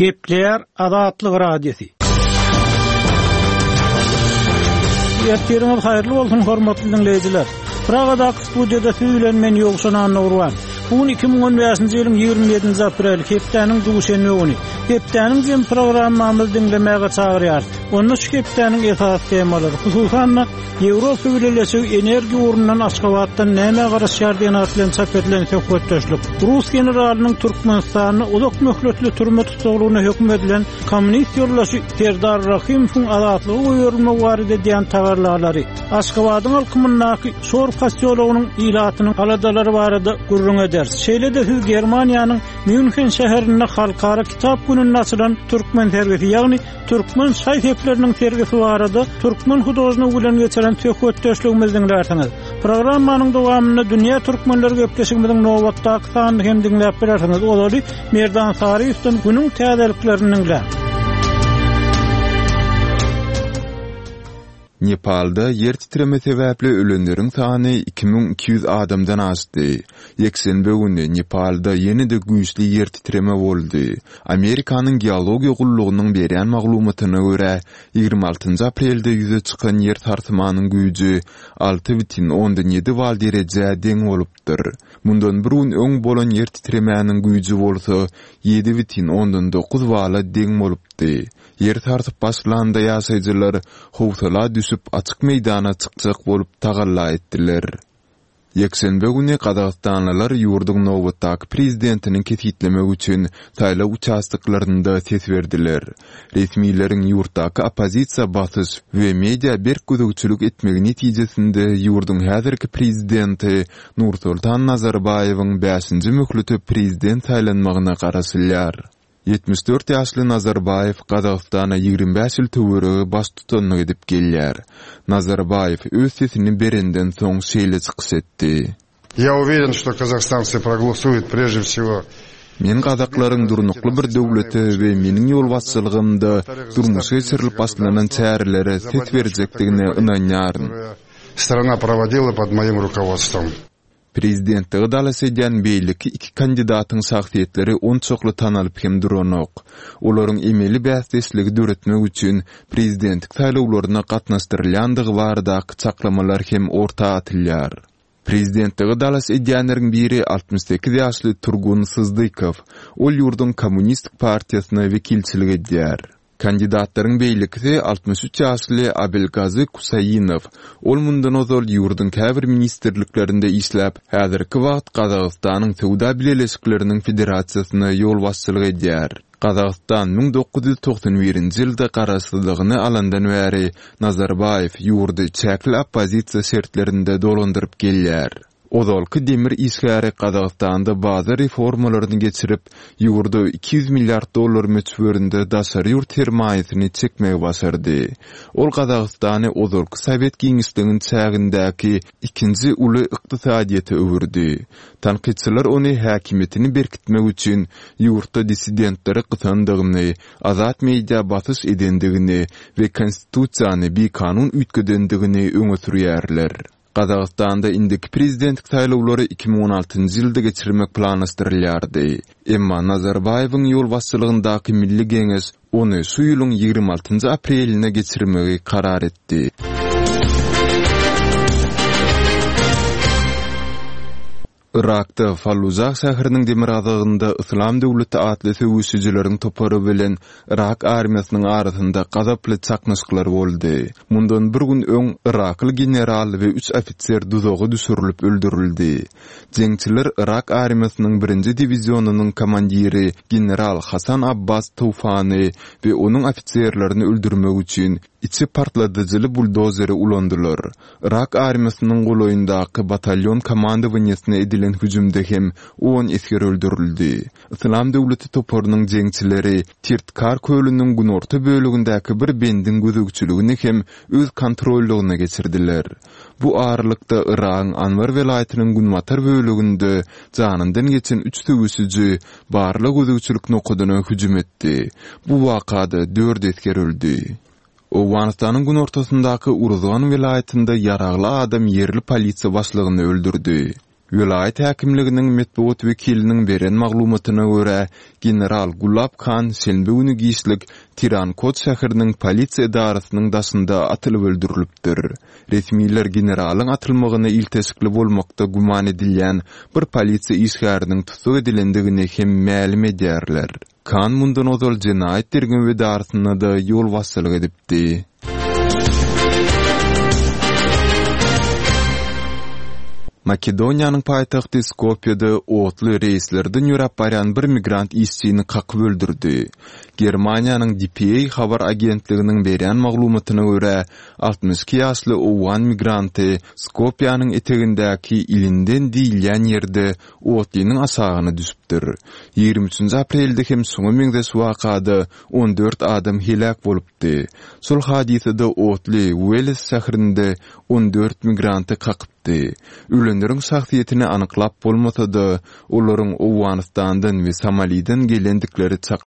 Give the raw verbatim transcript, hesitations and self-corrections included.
Gepler Azatlyk Radiosu. Ýerleriniz haýyrly bolsun hormatly dinleýijiler. Pragada studiyada süýlenmen ýogşan Nurwan. Bugün iki bin on beşinji ýylyň ýygrimi ýedinji aprel hepdeniň duşany güni. Hepdeniň hem programmamyzy dinlemäge çagyrýar. Onu şu hepdeniň esas temalary, hususan Ýewropa Birleşigi energiýa urundan Aşgabatdan näme garaşýar diýen atlan çap edilen söhbetdeşlik. Rus generalynyň Türkmenistany uzak möhletli türme tutulgyna hökm edilen kommunist ýoldaşy Serdar Rahimovň azatlygy goýulma barada diýen tagarlary. Aşgabatyň alkymyndaky şor posyologynyň ilatynyň aladalary barada gurrun eder. Şeýle-de hü Germaniýanyň München şäherinde halkara kitap gününe açylan Türkmen sergisi, ýagny Türkmen şaýhepleriniň sergisi barada Türkmen hudaýyny bilen geçiren söhbetdeşligimiziň därsiňiz. Programmanyň dowamynda dünýä türkmenleri gepleşigimiziň nowatdaky sanyny hem dinläp berersiňiz. Olary Merdan Sariýewden günüň täzeliklerini dinle. Nepalda yer titreme sebäpli ölenleriň sany iki bin iki ýüz adamdan aşdy. Ýeksenbe güni Nepalda ýene-de güýçli yer titreme boldy. Amerikanyň geologiýa gullugynyň berýän maglumatyna görä, ýygrimi altynjy aprelde ýüze çykan yer tartymanyň güýji alty butin ondan ýedi bal derejä deň bolupdyr. Mundan bir gün öň bolan yer titremäniň güýji bolsa ýedi butin ondan dokuz bala deň bolupdy. Yer tartyp başlanda ýaşaýjylar howsala düşüp açyk meýdana çykjak bolup tagalla etdiler. Ýeksenbe güni Kazakstanlylar ýurduň nowatdaky prezidentiniň ketitlemek üçin taýla uçastyklarynda ses berdiler. Resmiýleriň ýurtdaky opozisiýa basys we media berkgüzükçülük etmegi netijesinde ýurduň häzirki prezidenti Nursultan Nazarbayewiň beşinji möhleti prezident saýlanmagyna garaşylýar. yetmiş dört ýaşly Nazarbayew Kazakstana ýygrimi beş ýyl töweregi baş tutanlyk edip gelýär. Nazarbayew öz sesini berenden soň şeýle çykyş etdi. Я уверен, что казахстанцы проголосуют прежде всего. Men Kazaklaryň durnukly bir döwleti we meniň ýol başçylygymda durmuşy geçirilip başlanan çärelere ses berjekdigine ynanýaryn. Страна проводила под моим руководством. Prezidentligi dalasy edýän beýleki iki kandidatyň şahsiýetleri on çokly tanalyp hem duranok. Olaryň emeli bäsdeşligi döretmek üçin prezidentlik saýlawlaryna gatnaşdyrylýandygy baradaky çaklamalar hem orta atylýar. Prezidentligi dalasy edýänleriň biri altmış sekiz ýaşly Turgun Sızdykow. Ol ýurduň Kommunistik partiýasyna wekilçilik edýär. Kandidatlaryň beýlekisi altmış üç ýaşly Abelgazy Kusayinow. Ol mundan ozal ýurduň käbir ministrliklerinde işläp, häzirki wagt Kazakstanyň Sowda bileşikleriniň federasiýasyna ýol başçylyk edýär. Kazakstan bin dokuz ýüz toksan birinji ýylda garaşsyzlygyny alandan bäri Nazarbayew ýurdy çäkli opozisiýa şertlerinde dolandyryp gelýär. Ozalky demir işgäri Kazakstanda bazı reformalaryny geçirip, ýurda iki yüz milliard dollar möçberinde daşary ýurt sermaýesyny çekmegi başardy. Ol Kazakstany ozalky Sowet giňişliginiň çägindäki ikinji uly ykdysadyýete öwürdi. Tanqidçiler ony häkimetini berkitmek üçin ýurtda dissidentleri gysandygyny, azat media basys edendigini we konstitusiýany bir kanun üýtgedendigini öňe sürýärler. Kazakstanda indiki prezidentlik saýlawlary iki bin on altynjy ýylda geçirmek planlaşdyrylýardy. Emma Nazarbayewiň ýol başçylygyndaky milli geňeş ony şu ýylyň ýygrimi altynjy apreline geçirmegi karar etdi. Irakda Fallujah şäheriniň demir azagynda Islam döwleti atly söwüşçüleriň topary bilen Irak armiýasynyň arasynda gazaply çaknaşyklar boldy. Mundan bir gün öň Irakly general we üç ofitser duzoga düşürilip öldürildi. Jeňçiler Irak armiýasynyň birinji diwizionynyň komandiri general Hasan Abbas Tufany we onuň ofitserlerini öldürmek üçin içi partladyjyly buldozeri ulandylar. Irak armiýasynyň goloýundaky batalyon komandowaňysyna edilen hüjümde hem on esker öldürildi. Islam döwleti toparynyň jeňçileri Tirtkar köylüniň günorta bölügindäki bir bendin gözükçüligini hem öz kontrollygyna geçirdiler. Bu ağırlykda Irak'ın Anvar welaýatynyň Gunmatar bölüginde janyndan geçen üç söwüşçü barlyk gözükçülük nokadyna hüjüm etdi. Bu wakada dört esker öldü. Owganistanyň gün ortasyndaky Uruzgan welaýatynda yaragly adam yerli polisiýa başlygyny öldürdi. Vilayet häkimliginiň metbuat wekiliniň beren maglumatyna görä, general Gulab Khan şenbe güni giýişlik Tirankot şäheriniň polisiýa idarasynyň daşynda atylyp öldürilipdir. Resmiler generalyň atylmagyny iltesikli bolmakda guman edilýän bir polisiýa işgäriniň tutuk edilendigini hem ma'lum edýärler. Khan mundan ozal jinayet dergen idarasyna da ýol wassalyk edipdi. Makedoniýanyň paýtagty Skopje'de otly reislerden ýörep barýan bir migrant işçini qakyp öldürdi. Germaniýanyň D P A habar agentliginiň berýän maglumatyna görä, altmış iki ýaşly owan migranty Skopje'nyň etegindäki ilinden diýilýän ýerde otlynyň asagyna düşüpdir. ýygrimi üçinji aprelde hem soňa meňdes wakada on dört adam helak bolupdy. Şol hadisede otly Wales şäherinde on dört migranty qakypdy. Ölenleriň şahsiýetini anyklap bolmasa da, olaryň Owganistandan we Somaliden gelendikleri